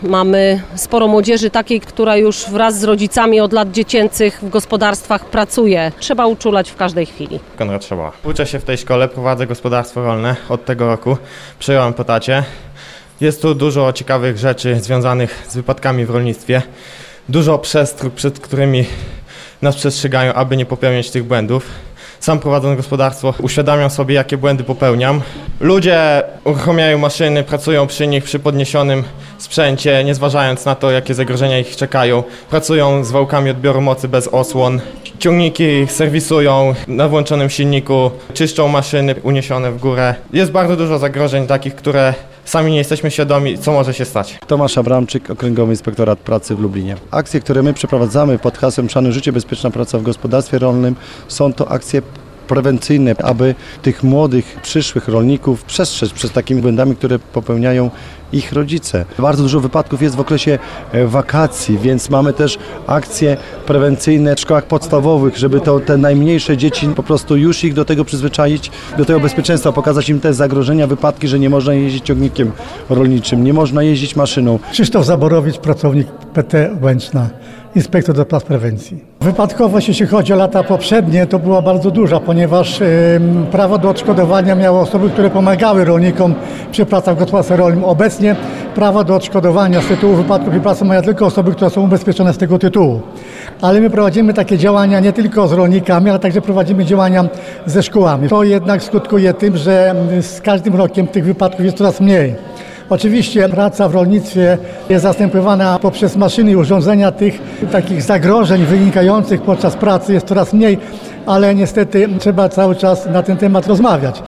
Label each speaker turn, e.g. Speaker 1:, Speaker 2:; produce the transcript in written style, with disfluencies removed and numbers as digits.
Speaker 1: Mamy sporo młodzieży takiej, która już wraz z rodzicami od lat dziecięcych w gospodarstwach pracuje. Trzeba uczulać w każdej chwili.
Speaker 2: Konrad Szabała. Uczę się w tej szkole, prowadzę gospodarstwo rolne od tego roku. Przejąłem po tacie. Jest tu dużo ciekawych rzeczy związanych z wypadkami w rolnictwie. Dużo przestróg, przed którymi nas przestrzegają, aby nie popełniać tych błędów. Sam prowadząc gospodarstwo uświadamiam sobie, jakie błędy popełniam. Ludzie uruchamiają maszyny, pracują przy nich przy podniesionym sprzęcie, nie zważając na to, jakie zagrożenia ich czekają. Pracują z wałkami odbioru mocy bez osłon. Ciągniki serwisują na włączonym silniku, czyszczą maszyny uniesione w górę. Jest bardzo dużo zagrożeń takich, które sami nie jesteśmy świadomi, co może się stać.
Speaker 3: Tomasz Abramczyk, Okręgowy Inspektorat Pracy w Lublinie. Akcje, które my przeprowadzamy pod hasłem Szanuj życie, bezpieczna praca w gospodarstwie rolnym, są to akcje prewencyjne, aby tych młodych, przyszłych rolników przestrzec przed takimi błędami, które popełniają ich rodzice. Bardzo dużo wypadków jest w okresie wakacji, więc mamy też akcje prewencyjne w szkołach podstawowych, żeby te najmniejsze dzieci po prostu już ich do tego przyzwyczaić, do tego bezpieczeństwa, pokazać im te zagrożenia, wypadki, że nie można jeździć ciągnikiem rolniczym, nie można jeździć maszyną.
Speaker 4: Krzysztof Zaborowicz, pracownik PT Łęczna, inspektor do spraw prewencji. Wypadkowość, jeśli chodzi o lata poprzednie, to była bardzo duża, ponieważ prawo do odszkodowania miały osoby, które pomagały rolnikom przy pracach w gospodarstwie rolnym. Obecnie prawo do odszkodowania z tytułu wypadków i pracy mają tylko osoby, które są ubezpieczone z tego tytułu. Ale my prowadzimy takie działania nie tylko z rolnikami, ale także prowadzimy działania ze szkołami. To jednak skutkuje tym, że z każdym rokiem tych wypadków jest coraz mniej. Oczywiście praca w rolnictwie jest zastępowana poprzez maszyny i urządzenia. Tych takich zagrożeń wynikających podczas pracy jest coraz mniej, ale niestety trzeba cały czas na ten temat rozmawiać.